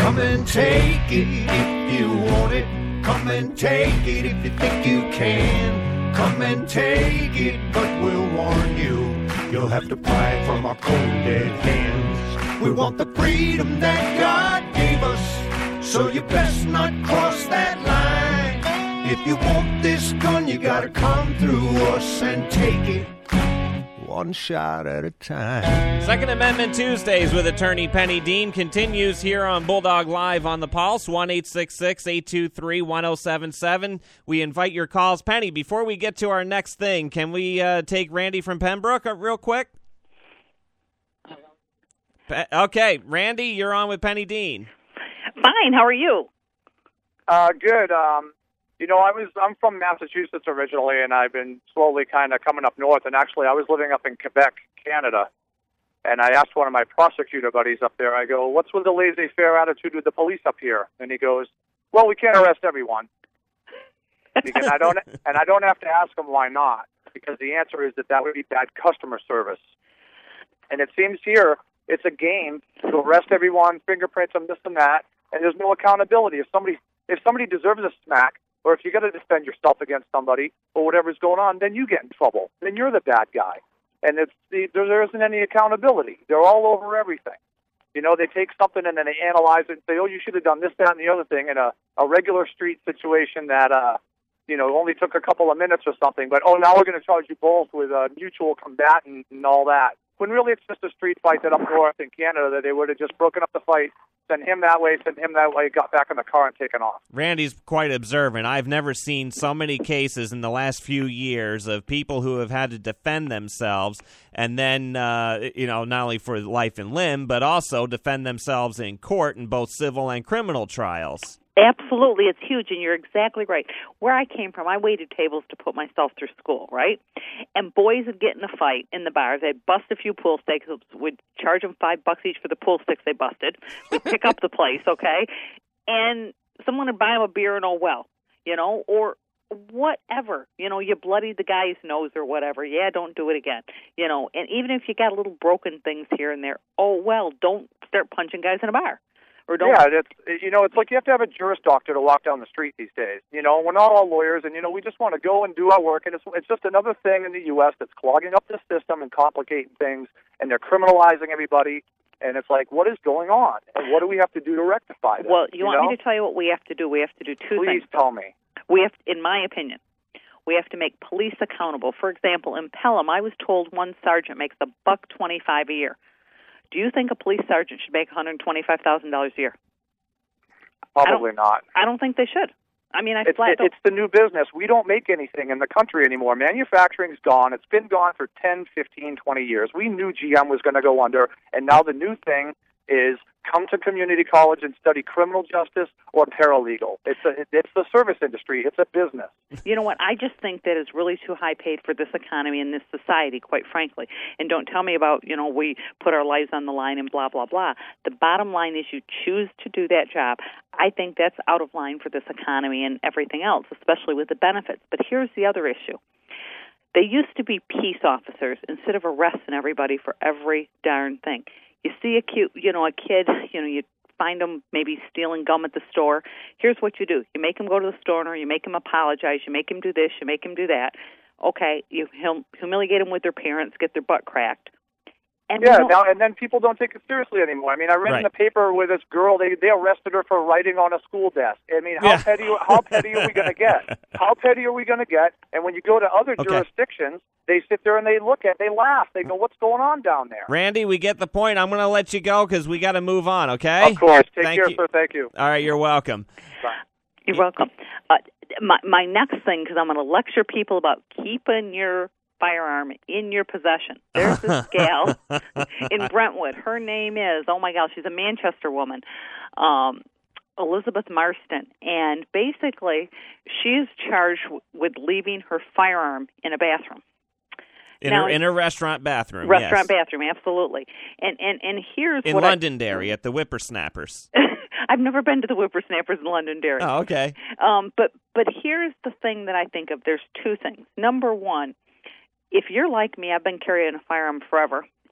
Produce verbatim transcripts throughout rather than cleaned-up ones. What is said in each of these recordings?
Come and take it if you want it. Come and take it if you think you can. Come and take it, but we'll warn you, you'll have to pry it from our cold dead hands. We want the freedom that God gave us, so you best not cross that line. If you want this gun, you gotta come through us and take it one shot at a time. Second Amendment Tuesdays with attorney Penny Dean continues here on Bulldog Live on the Pulse, one eight six six, eight two three, one oh seven seven. We invite your calls. Penny, before we get to our next thing, can we uh, take Randy from Pembroke uh, real quick? Pe- okay, Randy, you're on with Penny Dean. Fine, how are you? Uh, good. Um, you know, I was I'm from Massachusetts originally, and I've been slowly kind of coming up north. And actually, I was living up in Quebec, Canada, and I asked one of my prosecutor buddies up there. I go, "What's with the laissez-faire attitude with the police up here?" And he goes, "Well, we can't arrest everyone." Because I don't, and I don't have to ask him why not, because the answer is that that would be bad customer service. And it seems here it's a game to arrest everyone, fingerprints them, this and that, and there's no accountability. If somebody if somebody deserves a smack, or if you got to defend yourself against somebody or whatever's going on, then you get in trouble. Then you're the bad guy. And it's the, there, there isn't any accountability. They're all over everything. You know, they take something and then they analyze it and say, oh, you should have done this, that, and the other thing in a, a regular street situation that, uh, you know, only took a couple of minutes or something. But, oh, now we're going to charge you both with a mutual combatant and all that. When really it's just a street fight that up north in Canada that they would have just broken up the fight, send him that way, send him that way, got back in the car and taken off. Randy's quite observant. I've never seen so many cases in the last few years of people who have had to defend themselves and then, uh, you know, not only for life and limb, but also defend themselves in court in both civil and criminal trials. Absolutely. It's huge, and you're exactly right. Where I came from, I waited tables to put myself through school, right? And boys would get in a fight in the bars. They'd bust a few pool sticks. We'd charge them five bucks each for the pool sticks they busted. We'd pick up the place, okay? And someone would buy them a beer and oh, well, you know, or whatever. You know, you bloodied the guy's nose or whatever. Yeah, don't do it again. You know, and even if you got little broken things here and there, oh, well, don't start punching guys in a bar. Or don't. Yeah, it's, you know, it's like you have to have a Juris Doctor to walk down the street these days. You know, we're not all lawyers, and, you know, we just want to go and do our work, and it's, it's just another thing in the U S that's clogging up the system and complicating things, and they're criminalizing everybody, and it's like, what is going on, and what do we have to do to rectify this? Well, you, you want know? me to tell you what we have to do? We have to do two Please things. Please tell me. We have, in my opinion, we have to make police accountable. For example, in Pelham, I was told one sergeant makes a buck twenty-five a year. Do you think a police sergeant should make one hundred twenty-five thousand dollars a year? Probably I not. I don't think they should. I mean, I it's, flat it, it's the new business. We don't make anything in the country anymore. Manufacturing's gone. It's been gone for ten, fifteen, twenty years. We knew G M was going to go under, and now the new thing is come to community college and study criminal justice or paralegal. It's a, it's the service industry. It's a business. You know what? I just think that is really too high paid for this economy and this society, quite frankly. And don't tell me about, you know, we put our lives on the line and blah, blah, blah. The bottom line is you choose to do that job. I think that's out of line for this economy and everything else, especially with the benefits. But here's the other issue. They used to be peace officers instead of arresting everybody for every darn thing. You see a cute, you know, a kid, you know, you find them maybe stealing gum at the store. Here's what you do. You make him go to the store owner, you make him apologize, you make him do this, you make him do that. Okay, you hum- humiliate them with their parents, get their butt cracked. And yeah, you know, now, and then people don't take it seriously anymore. I mean, I read right. in the paper where this girl, they, they arrested her for writing on a school desk. I mean, how yeah. petty how petty are we going to get? How petty are we going to get? And when you go to other okay. jurisdictions, they sit there and they look at, they laugh. They go, what's going on down there? Randy, we get the point. I'm going to let you go because we got to move on, okay? Of course. Take Thank care, you. sir. Thank you. All right, you're welcome. Bye. You're welcome. Uh, my, my next thing, because I'm going to lecture people about keeping your firearm in your possession. There's this gal in Brentwood. Her name is, oh my gosh, she's a Manchester woman, um, Elizabeth Marston. And basically, she is charged w- with leaving her firearm in a bathroom. In, now, her, in her restaurant bathroom, Restaurant yes. bathroom, absolutely. And and, and here's in what Londonderry at the Whippersnappers. I, I've never been to the Whippersnappers in Londonderry. Oh, okay. Um, but but here's the thing that I think of. There's two things. Number one, if you're like me, I've been carrying a firearm forever,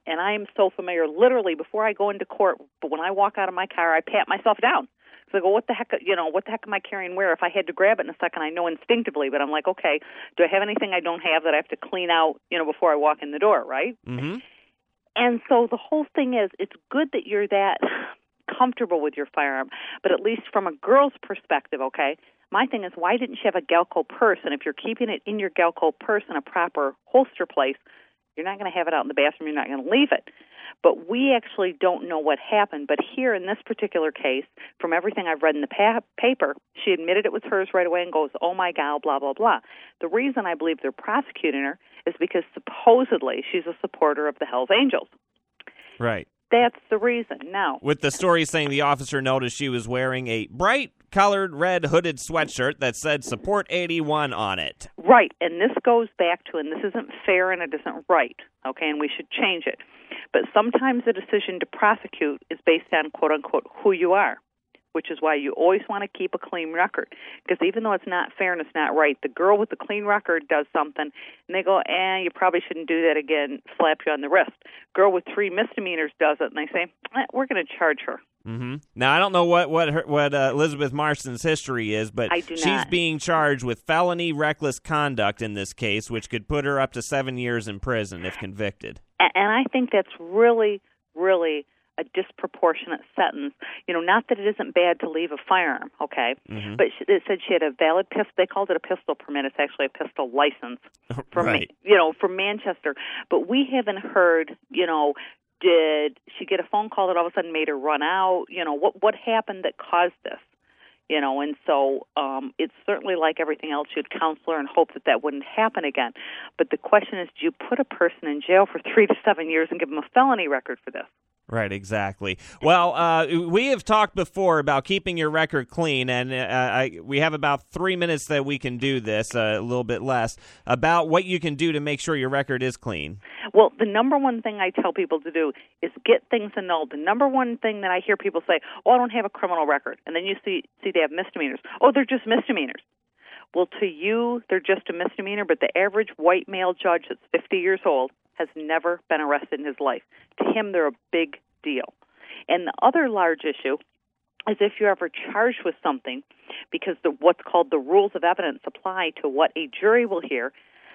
and I am so familiar. Literally, before I go into court, but when I walk out of my car, I pat myself down. So I go, what the heck, you know, what the heck am I carrying where? If I had to grab it in a second, I know instinctively, but I'm like, okay, do I have anything I don't have that I have to clean out, you know, before I walk in the door, right? Mm-hmm. And so the whole thing is, it's good that you're that comfortable with your firearm, but at least from a girl's perspective, okay, my thing is, why didn't you have a Galco purse? And if you're keeping it in your Galco purse in a proper holster place, you're not going to have it out in the bathroom. You're not going to leave it. But we actually don't know what happened. But here in this particular case, from everything I've read in the pa- paper, she admitted it was hers right away and goes, oh, my God, blah, blah, blah. The reason I believe they're prosecuting her is because supposedly she's a supporter of the Hells Angels. Right. That's the reason. Now, with the story saying the officer noticed she was wearing a bright-colored red hooded sweatshirt that said Support eighty-one on it. Right, and this goes back to, and this isn't fair and it isn't right, okay, and we should change it. But sometimes the decision to prosecute is based on, quote-unquote, who you are, which is why you always want to keep a clean record. Because even though it's not fair and it's not right, the girl with the clean record does something, and they go, eh, you probably shouldn't do that again, slap you on the wrist. Girl with three misdemeanors does it, and they say, eh, we're going to charge her. Mm-hmm. Now, I don't know what what her, what uh, Elizabeth Marston's history is, but I do she's not. being charged with felony reckless conduct in this case, which could put her up to seven years in prison if convicted. And I think that's really, really a disproportionate sentence. You know, not that it isn't bad to leave a firearm, okay? Mm-hmm. But it said she had a valid pistol. They called it a pistol permit. It's actually a pistol license from, right. you know, from Manchester. But we haven't heard, you know, did she get a phone call that all of a sudden made her run out? You know, what what happened that caused this? You know, and so um, it's certainly like everything else. You'd counsel her and hope that that wouldn't happen again. But the question is, do you put a person in jail for three to seven years and give them a felony record for this? Right, exactly. Well, uh, we have talked before about keeping your record clean, and uh, I, we have about three minutes that we can do this, uh, a little bit less, about what you can do to make sure your record is clean. Well, the number one thing I tell people to do is get things annulled. The number one thing that I hear people say, oh, I don't have a criminal record. And then you see, see they have misdemeanors. Oh, they're just misdemeanors. Well, to you, they're just a misdemeanor, but the average white male judge that's fifty years old has never been arrested in his life. To him, they're a big deal. And the other large issue is if you're ever charged with something, because the, what's called the rules of evidence apply to what a jury will hear,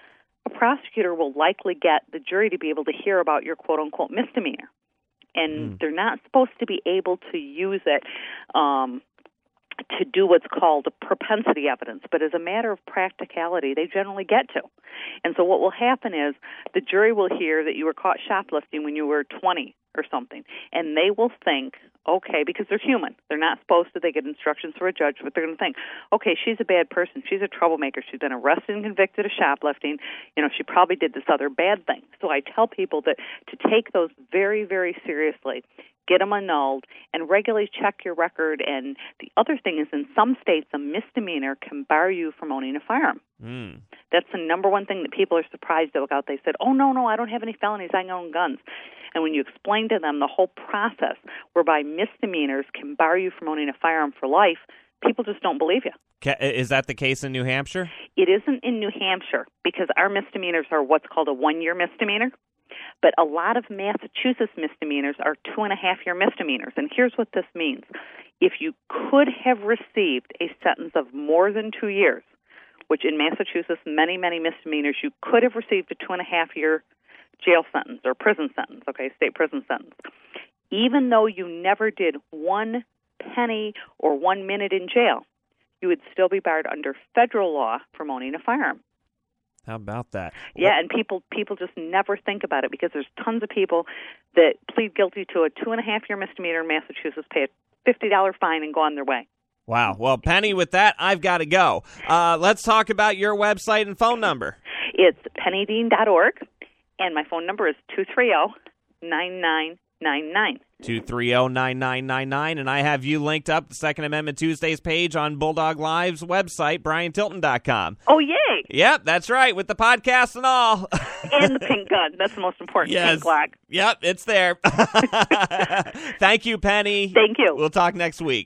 a prosecutor will likely get the jury to be able to hear about your quote-unquote misdemeanor. And mm. they're not supposed to be able to use it um, to do what's called propensity evidence, but as a matter of practicality, they generally get to. And so what will happen is the jury will hear that you were caught shoplifting when you were twenty or something, and they will think, okay, because they're human. They're not supposed to. They get instructions from a judge, but they're going to think, okay, she's a bad person. She's a troublemaker. She's been arrested and convicted of shoplifting. You know, she probably did this other bad thing. So I tell people that to take those very, very seriously, get them annulled, and regularly check your record. And the other thing is, in some states, a misdemeanor can bar you from owning a firearm. Mm. That's the number one thing that people are surprised about. They said, oh, no, no, I don't have any felonies. I own guns. And when you explain to them the whole process whereby misdemeanors can bar you from owning a firearm for life, people just don't believe you. Is that the case in New Hampshire? It isn't in New Hampshire because our misdemeanors are what's called a one-year misdemeanor. But a lot of Massachusetts misdemeanors are two-and-a-half-year misdemeanors. And here's what this means. If you could have received a sentence of more than two years, which in Massachusetts, many, many misdemeanors, you could have received a two-and-a-half-year jail sentence or prison sentence, okay, state prison sentence. Even though you never did one penny or one minute in jail, you would still be barred under federal law from owning a firearm. How about that? Yeah, and people people just never think about it because there's tons of people that plead guilty to a two-and-a-half-year misdemeanor in Massachusetts, pay a fifty dollars fine, and go on their way. Wow. Well, Penny, with that, I've got to go. Uh, let's talk about your website and phone number. It's penny dean dot org. And my phone number is two three zero, nine nine nine nine. two three zero, nine nine nine nine. And I have you linked up the Second Amendment Tuesdays page on Bulldog Live's website, brian tilton dot com. Oh, yay. Yep, that's right, with the podcast and all. And the pink gun. That's the most important. Yes. Pink flag. Yep, it's there. Thank you, Penny. Thank you. We'll talk next week.